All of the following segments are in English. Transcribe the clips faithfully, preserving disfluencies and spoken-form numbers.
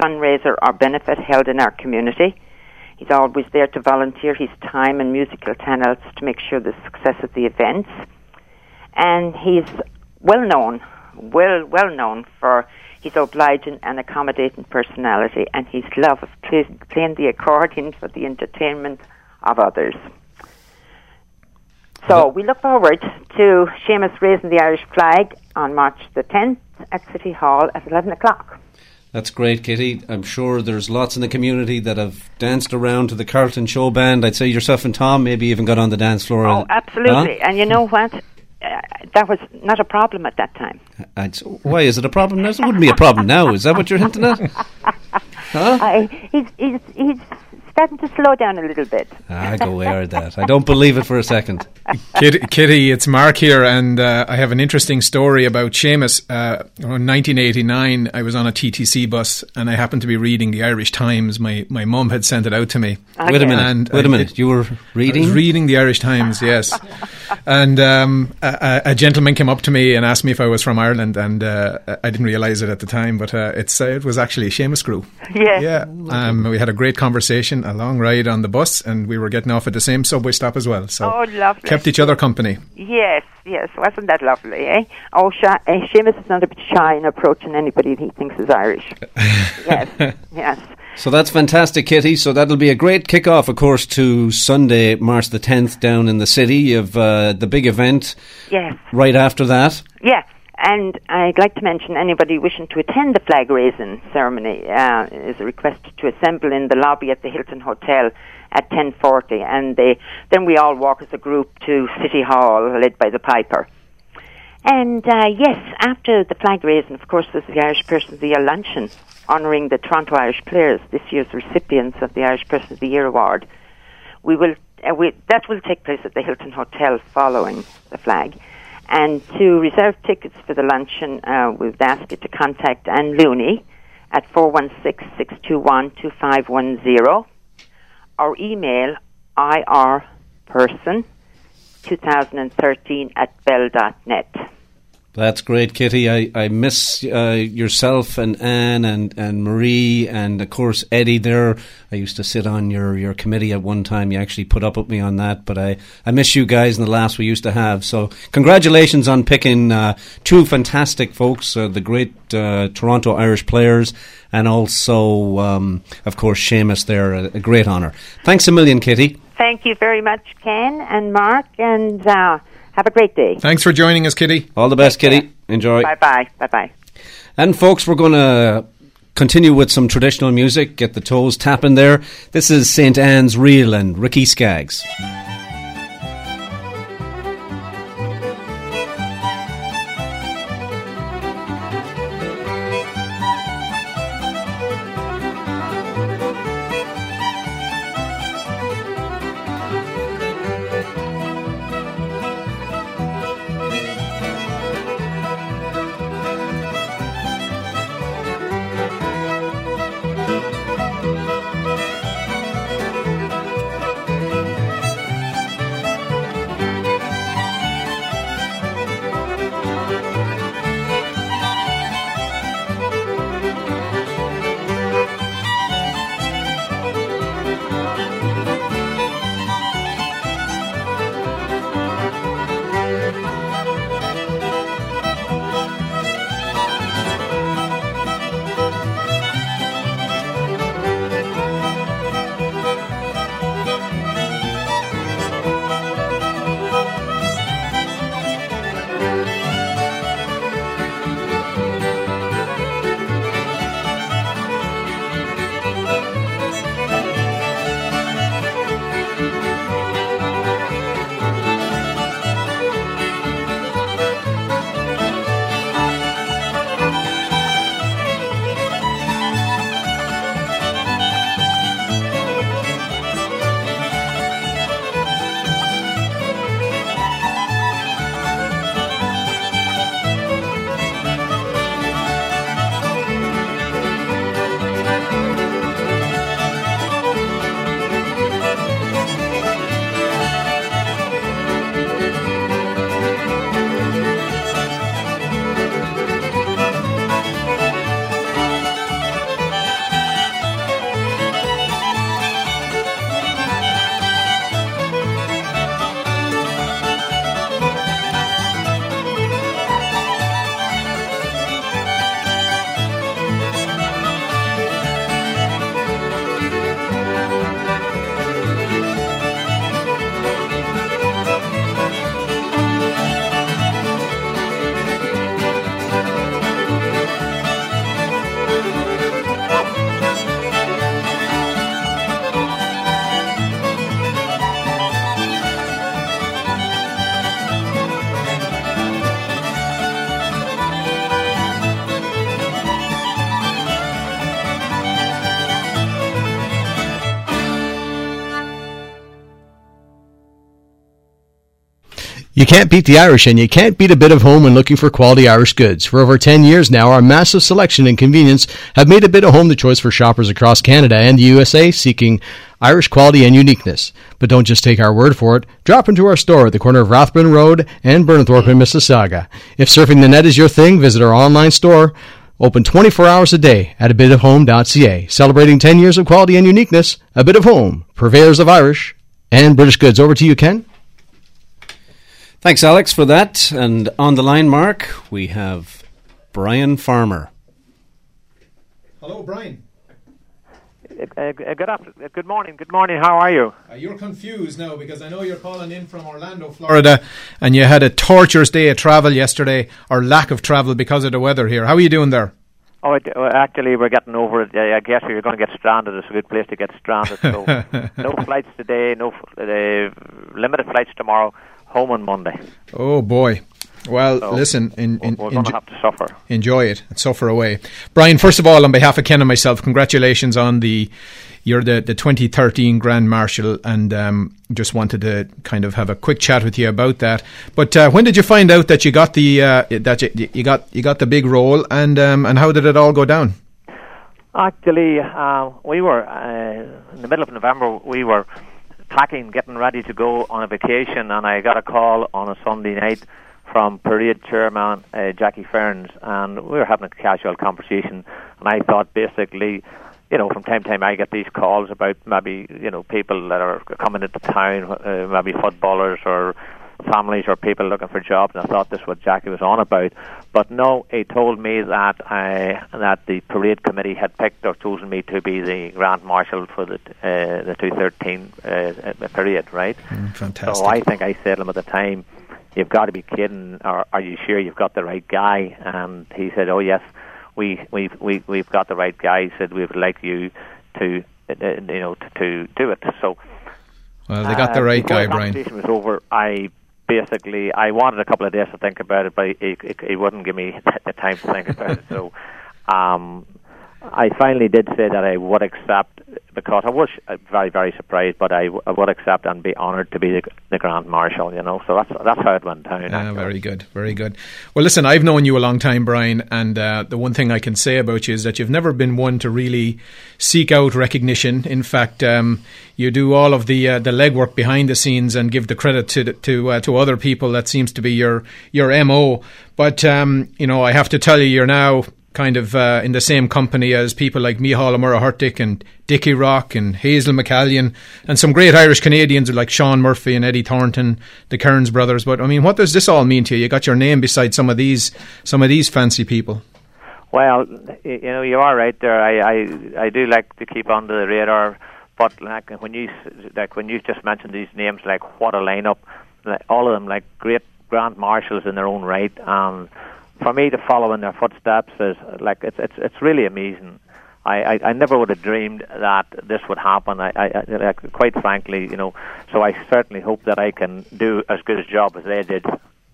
fundraiser or benefit held in our community. He's always there to volunteer his time and musical talents to make sure the success of the events. And he's well known, well well known for his obliging and accommodating personality and his love of play, playing the accordion for the entertainment of others. So we look forward to Seamus raising the Irish flag on March the tenth at City Hall at eleven o'clock. That's great, Kitty. I'm sure there's lots in the community that have danced around to the Carlton Show Band. I'd say yourself and Tom maybe even got on the dance floor. Oh, absolutely. Huh? And you know what? Uh, that was not a problem at that time. I'd, why is it a problem now? It wouldn't be a problem now. Is that what you're hinting at? Huh? I, he's, he's, he's starting to slow down a little bit. Ah, go wear that. I don't believe it for a second. Kitty, Kitty, it's Mark here, and uh, I have an interesting story about Seamus. Uh, in nineteen eighty-nine, I was on a T T C bus, and I happened to be reading the Irish Times. My my mum had sent it out to me. Okay. Wait a minute. And Wait a minute. It, you were reading? I was reading the Irish Times, yes. And um, a, a gentleman came up to me and asked me if I was from Ireland, and uh, I didn't realise it at the time, but uh, it's uh, it was actually Seamus Crew. Yeah. Yeah. Um, we had a great conversation, a long ride on the bus, and we were getting off at the same subway stop as well. So oh, lovely. Kept each other company. Yes, yes. Wasn't that lovely, eh? Oh, Sha- uh, Seamus is not a bit shy in approaching anybody he thinks is Irish. Yes, yes. So that's fantastic, Kitty. So that'll be a great kick-off, of course, to Sunday, March the tenth, down in the city. You have uh, the big event yes. right after that. Yeah, and I'd like to mention anybody wishing to attend the flag-raising ceremony uh, is requested to assemble in the lobby at the Hilton Hotel at ten forty, and they, then we all walk as a group to City Hall, led by the Piper. And uh, yes, after the flag raising, of course, there's the Irish Person of the Year luncheon, honouring the Toronto Irish players, this year's recipients of the Irish Person of the Year award. We will uh, we, that will take place at the Hilton Hotel following the flag. And to reserve tickets for the luncheon, uh, we've asked you to contact Anne Looney at four one six, six two one, two five one zero or email irperson twenty thirteen at bell dot net. That's great, Kitty. I, I miss uh, yourself and Anne and, and Marie and, of course, Eddie there. I used to sit on your, your committee at one time. You actually put up with me on that. But I, I miss you guys and the laughs we used to have. So congratulations on picking uh, two fantastic folks, uh, the great uh, Toronto Irish players, and also, um, of course, Seamus there. A, a great honour. Thanks a million, Kitty. Thank you very much, Ken and Mark, and uh, have a great day. Thanks for joining us, Kitty. All the best, Kitty. Enjoy. Bye-bye. Bye-bye. And, folks, we're going to continue with some traditional music, get the toes tapping there. This is Saint Anne's Reel and Ricky Skaggs. You can't beat the Irish, and you can't beat a bit of home when looking for quality Irish goods. For over ten years now, our massive selection and convenience have made a bit of home the choice for shoppers across Canada and the U S A seeking Irish quality and uniqueness. But don't just take our word for it. Drop into our store at the corner of Rathbun Road and Burnthorpe in Mississauga. If surfing the net is your thing, visit our online store, open twenty-four hours a day at a bit of home dot c a. Celebrating ten years of quality and uniqueness, A Bit of Home, purveyors of Irish and British goods. Over to you, Ken. Thanks, Alex, for that. And on the line, Mark, we have Brian Farmer. Hello, Brian. Uh, good after- Good morning. Good morning. How are you? Uh, you're confused now because I know you're calling in from Orlando, Florida, and you had a torturous day of travel yesterday, or lack of travel because of the weather here. How are you doing there? Oh, it, uh, actually, we're getting over it. I guess you're going to get stranded. It's a good place to get stranded. So, no flights today. No uh, limited flights tomorrow. Home on Monday. Oh boy. Well, so listen, in, in, we're going to have to suffer. Enjoy it and suffer away. Brian, first of all, on behalf of Ken and myself, congratulations on the you're the, the twenty thirteen Grand Marshal, and um, just wanted to kind of have a quick chat with you about that. But uh, when did you find out that you got the uh, that you, you got you got the big role, and um, and how did it all go down? Actually, uh, we were uh, in the middle of November. We were packing, getting ready to go on a vacation, and I got a call on a Sunday night from Parade Chairman uh, Jackie Ferns, and we were having a casual conversation, and I thought basically, you know, from time to time I get these calls about maybe, you know, people that are coming into town, uh, maybe footballers or families or people looking for jobs, and I thought this was what Jackie was on about. But no, he told me that I, that the parade committee had picked or chosen me to be the Grand Marshal for the uh, the two thirteen uh, parade, right? Mm, fantastic. So I think I said to him at the time, "You've got to be kidding, or are you sure you've got the right guy?" And he said, "Oh yes, we we we we've got the right guy." He said, "We would like you to uh, you know to, to do it." So well, they got the right uh, guy, Brian. Brian. The conversation was over. I basically I wanted a couple of days to think about it, but he, he, he wouldn't give me the time to think about it. So um, I finally did say that I would accept, because I was very, very surprised, but I, w- I would accept and be honoured to be the, the Grand Marshal, you know. So that's that's how it went down. Ah, very good, very good. Well, listen, I've known you a long time, Brian, and uh, the one thing I can say about you is that you've never been one to really seek out recognition. In fact, um, you do all of the uh, the legwork behind the scenes and give the credit to to uh, to other people. That seems to be your your M O. But um, you know, I have to tell you, you're now kind of uh, in the same company as people like Micheál O'Murray-Hurtick and Dickie Rock and Hazel McCallion and some great Irish Canadians like Sean Murphy and Eddie Thornton, the Kearns brothers. But I mean, what does this all mean to you? You got your name beside some of these some of these fancy people. Well, you know, you are right there. I, I, I do like to keep under the radar, but like when you like when you just mentioned these names, like what a lineup! Like, all of them like great Grand Marshals in their own right. Um, for me to follow in their footsteps is like it's it's it's really amazing. I, I, I never would have dreamed that this would happen. I, I, I like, quite frankly, you know. So I certainly hope that I can do as good a job as they did.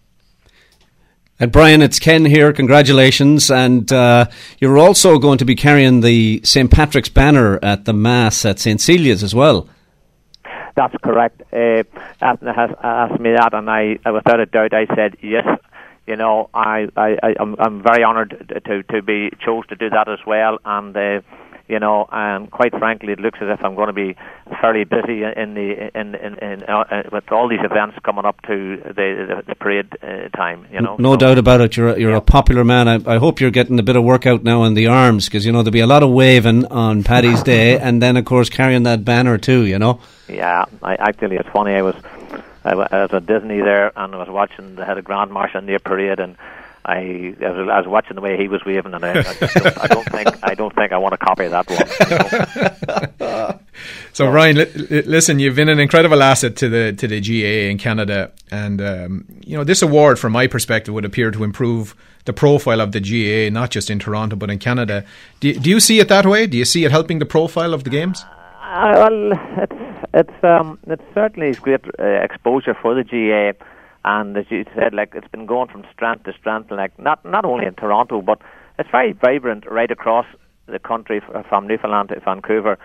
And Brian, it's Ken here. Congratulations. And uh, you're also going to be carrying the Saint Patrick's banner at the Mass at Saint Celia's as well. That's correct. Uh, Anthony has asked me that, and I, without a doubt, I said yes. You know, I, I, I'm, I'm very honoured to, to be chose to do that as well, and uh, you know, and quite frankly, it looks as if I'm going to be fairly busy in the in in, in uh, with all these events coming up to the the, the parade uh, time. You know, no so, doubt about it. You're you're yeah. a popular man. I, I hope you're getting a bit of workout now in the arms, because you know there'll be a lot of waving on Paddy's Day, and then of course carrying that banner too. You know. Yeah, I actually, it's funny. I was. I was at Disney there, and I was watching the head of Grand Marshal in the parade, and I, I, was, I was watching the way he was waving, and I, I, just don't, I don't think I don't think I want to copy that one. You know? So, so, Ryan, li- listen, you've been an incredible asset to the to the G A A in Canada, and um, you know this award, from my perspective, would appear to improve the profile of the G A A, not just in Toronto but in Canada. Do, do you see it that way? Do you see it helping the profile of the games? Uh, well, it's it's um it's certainly great uh, exposure for the G A A, and as you said, like it's been going from strength to strength, like not not only in Toronto, but it's very vibrant right across the country, from Newfoundland to Vancouver,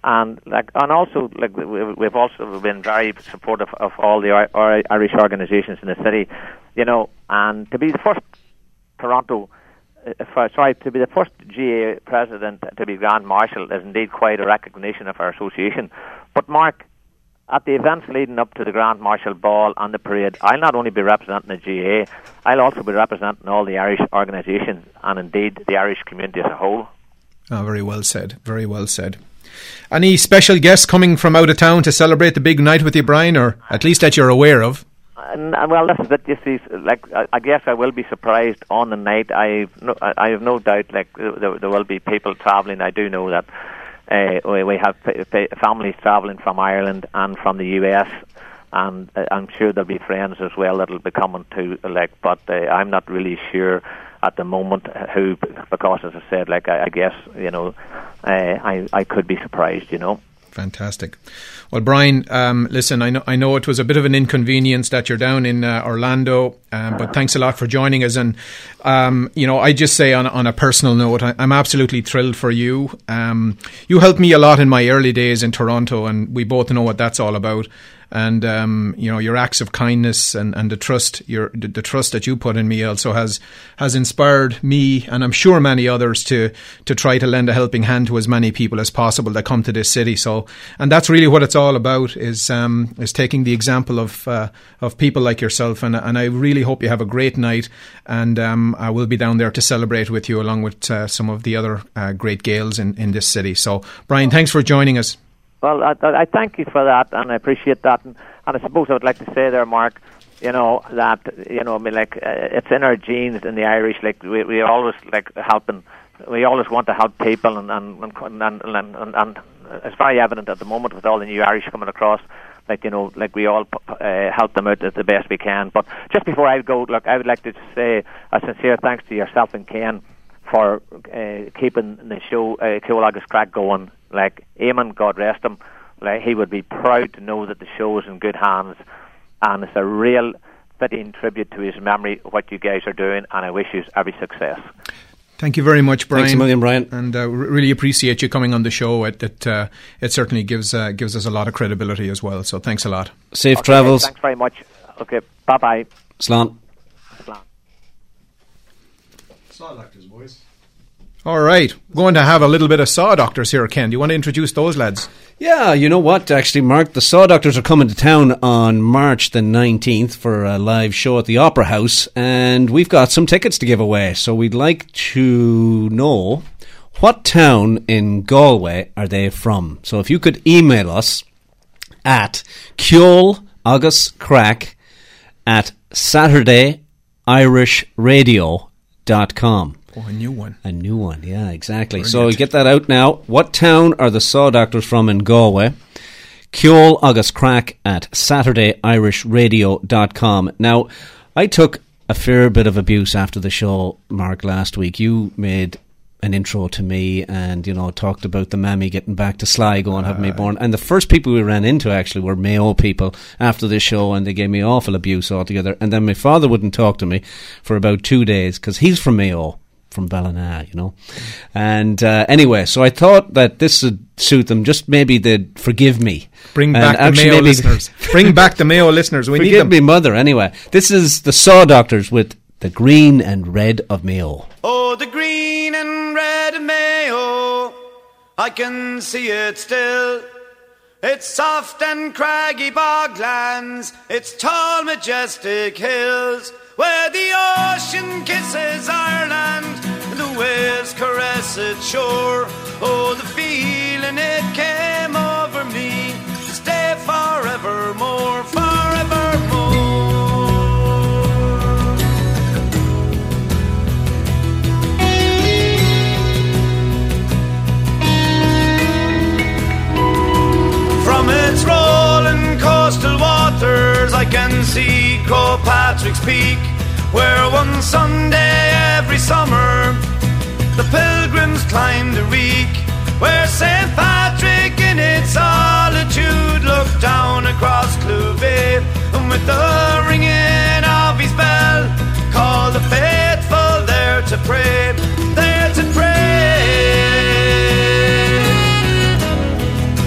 And like, and also like we've also been very supportive of all the Irish organisations in the city, you know. And to be the first Toronto, uh, sorry, to be the first G A A president to be Grand Marshal is indeed quite a recognition of our association. But Mark, at the events leading up to the Grand Marshal Ball and the parade, I'll not only be representing the G A A, I'll also be representing all the Irish organisations and indeed the Irish community as a whole. Oh, very well said. Very well said. Any special guests coming from out of town to celebrate the big night with you, Brian, or at least that you're aware of? Uh, well, this is it. You see, like I, I guess I will be surprised on the night. I've no, I have no doubt. Like there, there will be people travelling. I do know that uh, we, we have p- p- families travelling from Ireland and from the U S, and uh, I'm sure there'll be friends as well that'll be coming to. Like, but uh, I'm not really sure at the moment who, because as I said, like I, I guess you know, uh, I I could be surprised, you know. Fantastic. Well, Brian, um, listen, I know I know it was a bit of an inconvenience that you're down in uh, Orlando, um, but thanks a lot for joining us. And um, you know, I just say on on a personal note, I, I'm absolutely thrilled for you. Um, you helped me a lot in my early days in Toronto, and we both know what that's all about. And um, you know, your acts of kindness and, and the trust, your the, the trust that you put in me also has has inspired me, and I'm sure many others to to try to lend a helping hand to as many people as possible that come to this city. So, and that's really what it's all about, is um, is taking the example of uh, of people like yourself. And and I really hope you have a great night. And um, I will be down there to celebrate with you, along with uh, some of the other uh, great Gaels in in this city. So, Brian, thanks for joining us. Well, I, I thank you for that, and I appreciate that. And, and I suppose I would like to say there, Mark, you know, that, you know, I mean, like, uh, it's in our genes in the Irish. Like, we we always, like, helping. We always want to help people, and and, and, and, and, and it's very evident at the moment with all the new Irish coming across. Like, you know, like we all uh, help them out the best we can. But just before I go, look, I would like to say a sincere thanks to yourself and Ken for uh, keeping the show, uh, Cool August Crack, going. Like, Eamon, God rest him, like, he would be proud to know that the show is in good hands, and it's a real fitting tribute to his memory, what you guys are doing, and I wish you every success. Thank you very much, Brian. Thanks a million, Brian. And uh, really appreciate you coming on the show. It it, uh, it certainly gives uh, gives us a lot of credibility as well, so thanks a lot. Safe okay, travels. Thanks very much. Okay, bye-bye. Slán. Slán. Saw Doctors, boys. All right, we're going to have a little bit of Saw Doctors here, Ken. Do you want to introduce those lads? Yeah, you know what, actually, Mark, the Saw Doctors are coming to town on March the nineteenth for a live show at the Opera House, and we've got some tickets to give away. So we'd like to know, what town in Galway are they from? So if you could email us at Ceol Agus Crack at Saturday Irish Radio dot com. Oh, a new one. A new one, yeah, exactly. Brilliant. So we get that out now. What town are the Saw Doctors from in Galway? Ceol Agus Crack at Saturday Irish Radio dot com. Now, I took a fair bit of abuse after the show, Mark, last week. You made an intro to me and, you know, talked about the mammy getting back to Sligo and having me born. And the first people we ran into, actually, were Mayo people after the show, and they gave me awful abuse altogether. And then my father wouldn't talk to me for about two days because he's from Mayo. From Ballina, you know. And uh, anyway, so I thought that this would suit them. Just maybe they'd forgive me. Bring and back the Mayo listeners. Bring back the Mayo listeners. We forgive need them. me, mother. Anyway, this is the Saw Doctors with The Green and Red of Mayo. Oh, the green and red of Mayo, I can see it still. It's soft and craggy boglands, it's tall majestic hills, where the ocean kisses Ireland and the waves caress its shore. Oh, the feeling it came over me to stay forevermore, forevermore. From its rolling coastal waters I can see Croagh Patrick's Peak, where one Sunday every summer the pilgrims climb the reek, where Saint Patrick in its solitude looked down across Clouvey, and with the ringing of his bell called the faithful there to pray, there to pray.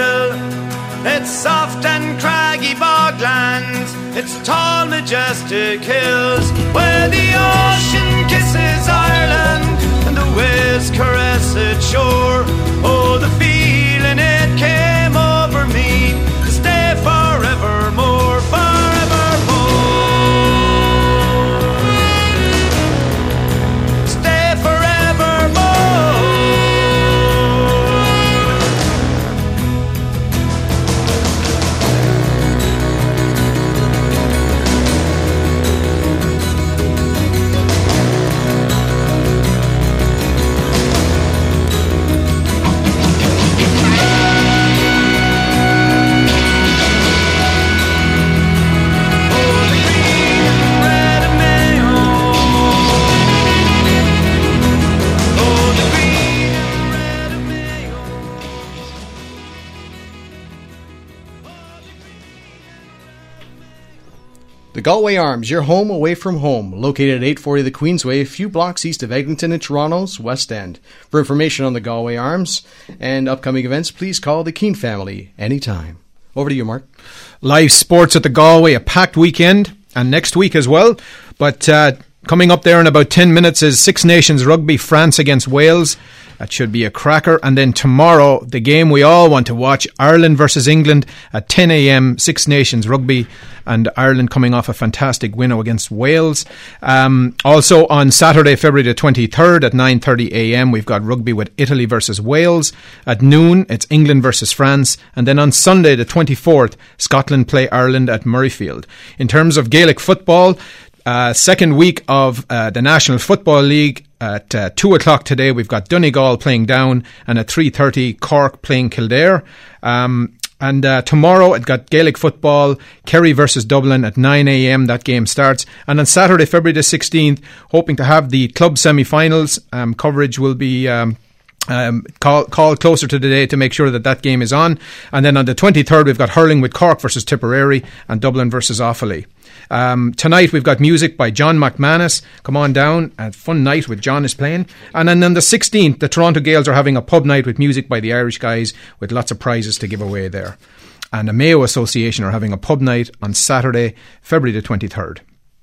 still. It's soft and craggy boglands, it's tall majestic hills, where the ocean kisses Ireland and the waves caress its shore. Oh, the feeling it came over me to stay forevermore, forevermore. Stay forevermore. The Galway Arms, your home away from home, located at eight forty the Queensway, a few blocks east of Eglinton in Toronto's West End. For information on the Galway Arms and upcoming events, please call the Keane family anytime. Over to you, Mark. Live sports at the Galway, a packed weekend, and next week as well. But uh, coming up there in about ten minutes is Six Nations Rugby, France against Wales. That should be a cracker. And then tomorrow, the game we all want to watch, Ireland versus England at ten a.m, Six Nations Rugby, and Ireland coming off a fantastic win against Wales. Um, also on Saturday, February the twenty-third at nine thirty a.m, we've got rugby with Italy versus Wales. At noon, it's England versus France. And then on Sunday, the twenty-fourth, Scotland play Ireland at Murrayfield. In terms of Gaelic football, Uh, second week of uh, the National Football League. At uh, two o'clock today, we've got Donegal playing Down, and at three thirty, Cork playing Kildare. Um, and uh, tomorrow, it got Gaelic football, Kerry versus Dublin at nine a.m. That game starts. And on Saturday, February the sixteenth, hoping to have the club semi-finals. Um, coverage will be Um, Um, call, call closer to the day to make sure that that game is on. And then on the twenty-third, we've got hurling with Cork versus Tipperary and Dublin versus Offaly. Um, tonight, we've got music by John McManus. Come on down. A fun night with John is playing. And then on the sixteenth, the Toronto Gales are having a pub night with music by the Irish Guys with lots of prizes to give away there. And the Mayo Association are having a pub night on Saturday, February the twenty-third.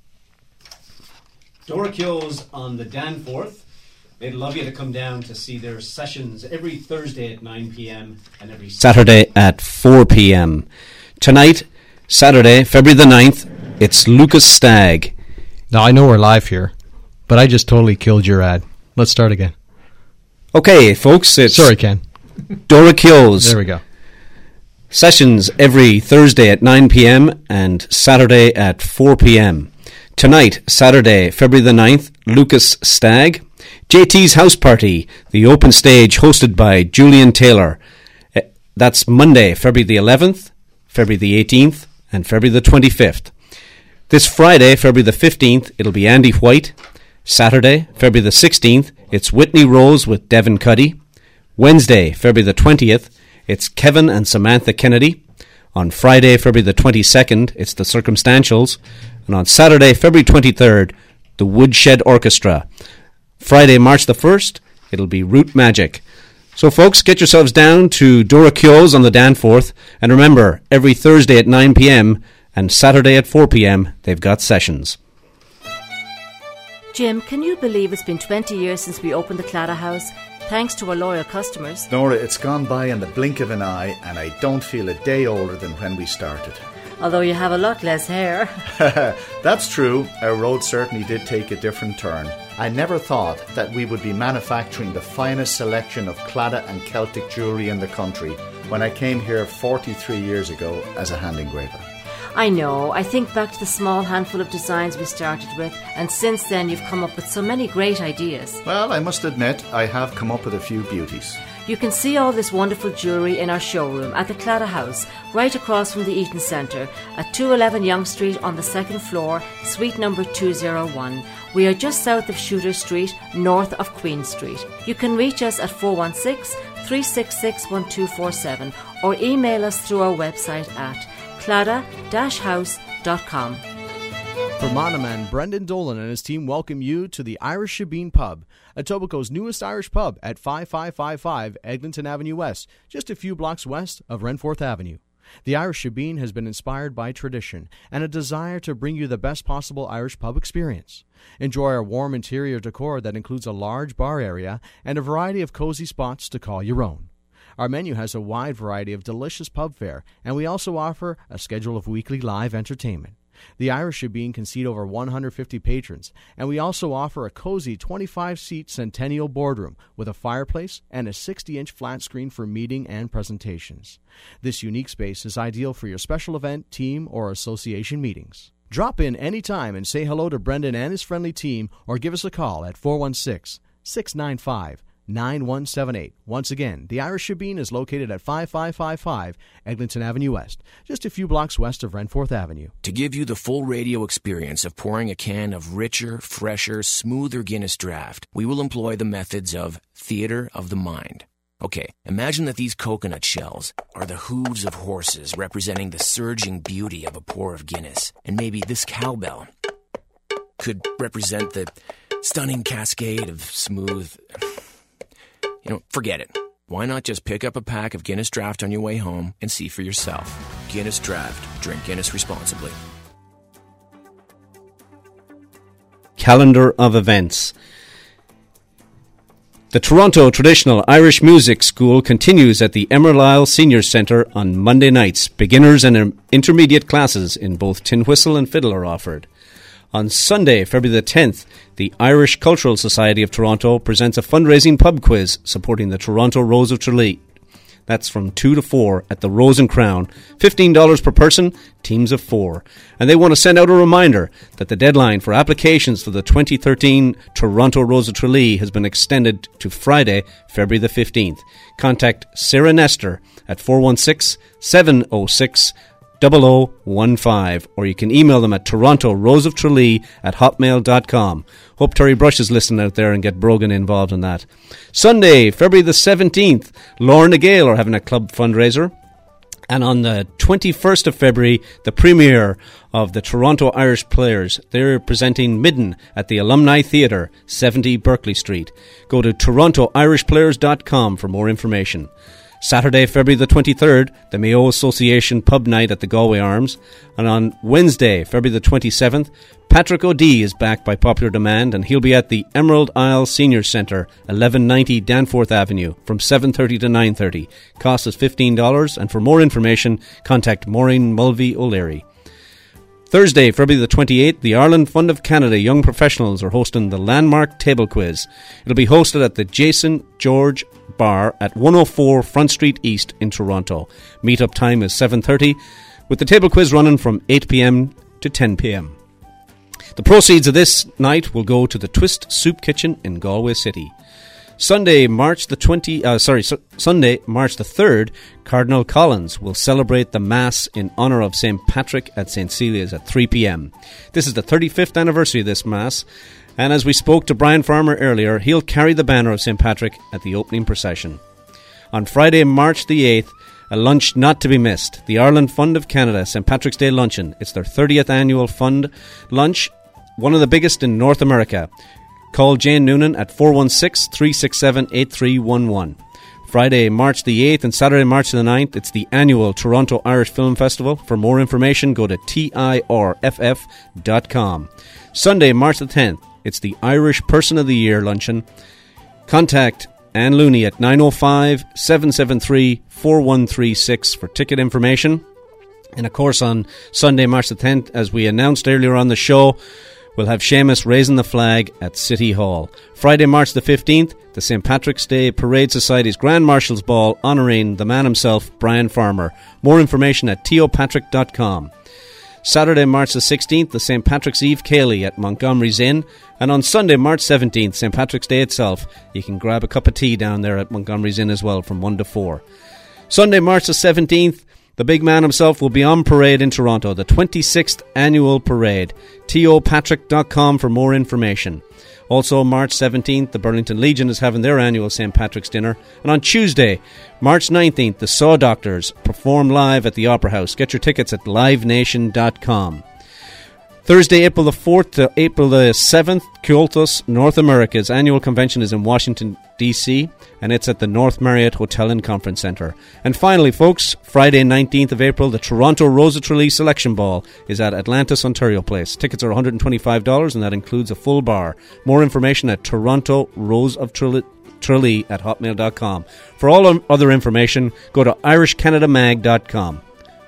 Dora Kyo's on the Danforth. They'd love you to come down to see their sessions every Thursday at nine p.m. and every Saturday at four p.m. Tonight, Saturday, February the ninth, it's Lucas Stagg. Now, I know we're live here, but I just totally killed your ad. Let's start again. Okay, folks, it's Sorry, Ken. Dora Kyo's. There we go. Sessions every Thursday at nine p.m. and Saturday at four p.m. Tonight, Saturday, February the ninth, Lucas Stagg. J T's House Party, the open stage hosted by Julian Taylor. That's Monday, February the eleventh, February the eighteenth, and February the twenty-fifth. This Friday, February the fifteenth, it'll be Andy White. Saturday, February the sixteenth, it's Whitney Rose with Devin Cuddy. Wednesday, February the twentieth, it's Kevin and Samantha Kennedy. On Friday, February the twenty-second, it's the Circumstantials. And on Saturday, February twenty-third, the Woodshed Orchestra. Friday, March the first, it'll be Root Magic. So folks, get yourselves down to Dora Kyo's on the Danforth, and remember, every Thursday at nine p.m. and Saturday at four p.m. they've got sessions. Jim, can you believe it's been twenty years since we opened the Claddagh House? Thanks to our loyal customers. Nora, it's gone by in the blink of an eye, and I don't feel a day older than when we started. Although you have a lot less hair. That's true. Our road certainly did take a different turn. I never thought that we would be manufacturing the finest selection of Claddagh and Celtic jewellery in the country when I came here forty-three years ago as a hand engraver. I know. I think back to the small handful of designs we started with, and since then you've come up with so many great ideas. Well, I must admit, I have come up with a few beauties. You can see all this wonderful jewellery in our showroom at the Claddagh House, right across from the Eaton Centre, at two eleven Yonge Street on the second floor, suite number two oh one. We are just south of Shooter Street, north of Queen Street. You can reach us at four one six, three six six, one two four seven or email us through our website at claddagh dash house dot com. Monoman Brendan Dolan and his team welcome you to the Irish Shebeen Pub, Etobicoke's newest Irish pub at five five five five Eglinton Avenue West, just a few blocks west of Renforth Avenue. The Irish Shebeen has been inspired by tradition and a desire to bring you the best possible Irish pub experience. Enjoy our warm interior decor that includes a large bar area and a variety of cozy spots to call your own. Our menu has a wide variety of delicious pub fare, and we also offer a schedule of weekly live entertainment. The Irish Shebeen can seat over one hundred fifty patrons, and we also offer a cozy twenty-five seat Centennial boardroom with a fireplace and a sixty inch flat screen for meeting and presentations. This unique space is ideal for your special event, team, or association meetings. Drop in anytime and say hello to Brendan and his friendly team, or give us a call at four one six, six nine five, nine one seven eight. Once again, the Irish Shebeen is located at five five five five Eglinton Avenue West, just a few blocks west of Renforth Avenue. To give you the full radio experience of pouring a can of richer, fresher, smoother Guinness Draft, we will employ the methods of theater of the mind. Okay, imagine that these coconut shells are the hooves of horses representing the surging beauty of a pour of Guinness, and maybe this cowbell could represent the stunning cascade of smooth... You know, forget it. Why not just pick up a pack of Guinness Draft on your way home and see for yourself? Guinness Draft. Drink Guinness responsibly. Calendar of events. The Toronto Traditional Irish Music School continues at the Emerald Isle Senior Centre on Monday nights. Beginners and intermediate classes in both tin whistle and fiddle are offered. On Sunday, February the tenth, the Irish Cultural Society of Toronto presents a fundraising pub quiz supporting the Toronto Rose of Tralee. That's from two to four at the Rose and Crown. fifteen dollars per person, teams of four. And they want to send out a reminder that the deadline for applications for the twenty thirteen Toronto Rose of Tralee has been extended to Friday, February the fifteenth. Contact Sarah Nestor at four one six, seven oh six, zero zero one five, or you can email them at toronto rose of tralee at hotmail dot com. Hope Terry Brush is listening out there and get Brogan involved in that. Sunday, February the seventeenth, Lorna Gale are having a club fundraiser. And on the twenty-first of February, the premiere of the Toronto Irish Players. They're presenting Midden at the Alumni Theatre, seventy Berkeley Street. Go to toronto irish players dot com for more information. Saturday, February the twenty-third, the Mayo Association Pub Night at the Galway Arms. And on Wednesday, February the twenty-seventh, Patrick O'Dea is back by popular demand, and he'll be at the Emerald Isle Senior Centre, eleven ninety Danforth Avenue, from seven thirty to nine thirty. Cost is fifteen dollars, and for more information, contact Maureen Mulvey O'Leary. Thursday, February the twenty-eighth, the Ireland Fund of Canada Young Professionals are hosting the Landmark Table Quiz. It'll be hosted at the Jason George Bar at one oh four Front Street East in Toronto. Meetup time is seven thirty, with the table quiz running from eight p.m. to ten p.m. The proceeds of this night will go to the Twist Soup Kitchen in Galway City. Sunday, March the twenty. Uh, sorry, su- Sunday, March the third, Cardinal Collins will celebrate the Mass in honour of Saint Patrick at Saint Celia's at three p.m. This is the thirty-fifth anniversary of this Mass, and as we spoke to Brian Farmer earlier, he'll carry the banner of Saint Patrick at the opening procession. On Friday, March the eighth, a lunch not to be missed, the Ireland Fund of Canada Saint Patrick's Day Luncheon. It's their thirtieth annual fund lunch, one of the biggest in North America. Call Jane Noonan at four one six, three six seven, eight three one one. Friday, March the eighth and Saturday, March the ninth, it's the annual Toronto Irish Film Festival. For more information, go to T I R F F dot com. Sunday, March the tenth, it's the Irish Person of the Year luncheon. Contact Anne Looney at nine oh five, seven seven three, four one three six for ticket information. And of course, on Sunday, March the tenth, as we announced earlier on the show, we'll have Seamus raising the flag at City Hall. Friday, March the fifteenth, the Saint Patrick's Day Parade Society's Grand Marshal's Ball honouring the man himself, Brian Farmer. More information at t o patrick dot com. Saturday, March the sixteenth, the Saint Patrick's Eve Ceilidh at Montgomery's Inn. And on Sunday, March seventeenth, Saint Patrick's Day itself, you can grab a cup of tea down there at Montgomery's Inn as well from one to four. Sunday, March the seventeenth, the big man himself will be on parade in Toronto, the twenty-sixth annual parade. t o patrick dot com for more information. Also, March seventeenth, the Burlington Legion is having their annual Saint Patrick's Dinner. And on Tuesday, March nineteenth, the Saw Doctors perform live at the Opera House. Get your tickets at live nation dot com. Thursday, April the fourth to April the seventh, Cultus, North America's annual convention is in Washington, D C, and it's at the North Marriott Hotel and Conference Centre. And finally, folks, Friday, nineteenth of April, the Toronto Rose of Tralee Selection Ball is at Atlantis, Ontario Place. Tickets are one hundred twenty-five dollars, and that includes a full bar. More information at Toronto Rose of Tralee Tralee at hotmail dot com. For all other information, go to irish canada mag dot com.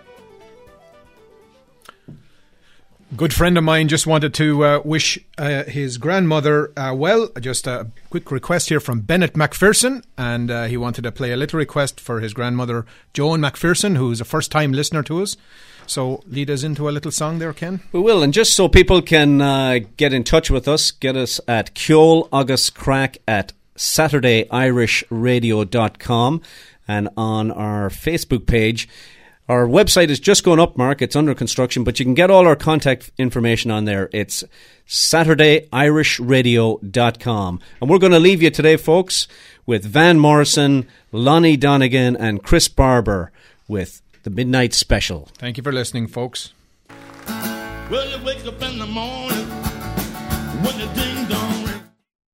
Good friend of mine just wanted to uh, wish uh, his grandmother uh, well. Just a quick request here from Bennett McPherson, and uh, he wanted to play a little request for his grandmother, Joan McPherson, who's a first-time listener to us. So lead us into a little song there, Ken. We will, and just so people can uh, get in touch with us, get us at Ceol Agus Crack at saturday irish radio dot com, and on our Facebook page. Our website is just going up, Mark. It's under construction, but you can get all our contact information on there. It's saturday irish radio dot com. And we're going to leave you today, folks, with Van Morrison, Lonnie Donegan, and Chris Barber with the Midnight Special. Thank you for listening, folks. Well, you wake up in the morning when the ding dong rings.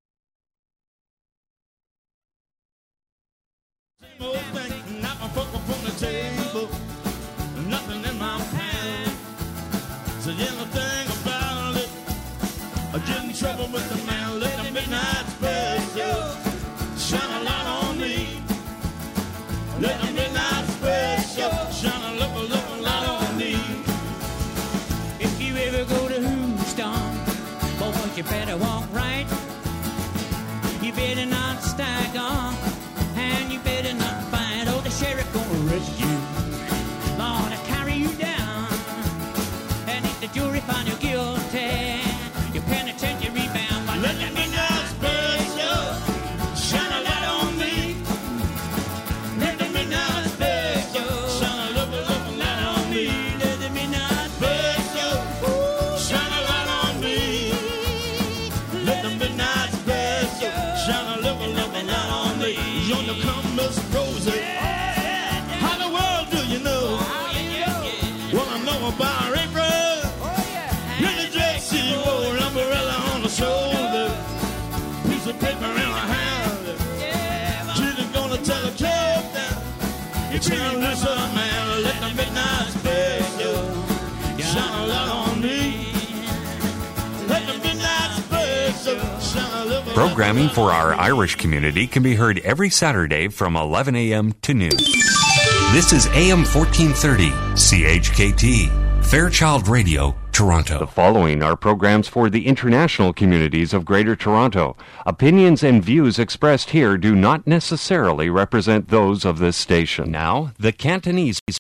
Same old thing, knock my fork up on the table. Nothing in my hand. So the other thing about it, I get in trouble with the man. Let the midnight special shine a light on me. Let the midnight special shine a little, little light on me. If you ever go to Houston, boy, you better walk right. You better not stagger, and you better not fight. Oh, the sheriff gonna arrest you. Lord, I carry you down, and if the jury find you guilty, your penitentiary bound. But let the midnight special shine a light on me. Let the midnight special shine a little, little light on me. Let the midnight special shine a light on me. Let the midnight special shine a little, little light on me. Yonder come Miss Rosie. How the world do you know? Well, I know about April. Oh, yeah. In the dress she wore, an umbrella on the shoulder, piece of paper in her hand. Yeah, she's just gonna tell a joke that it's here with her man. Let the midnight special shine a light on me. Let the midnight special shine a little. Programming for our Irish community can be heard every Saturday from eleven a.m. to noon. This is A M fourteen thirty, C H K T, Fairchild Radio, Toronto. The following are programs for the international communities of Greater Toronto. Opinions and views expressed here do not necessarily represent those of this station. Now, the Cantonese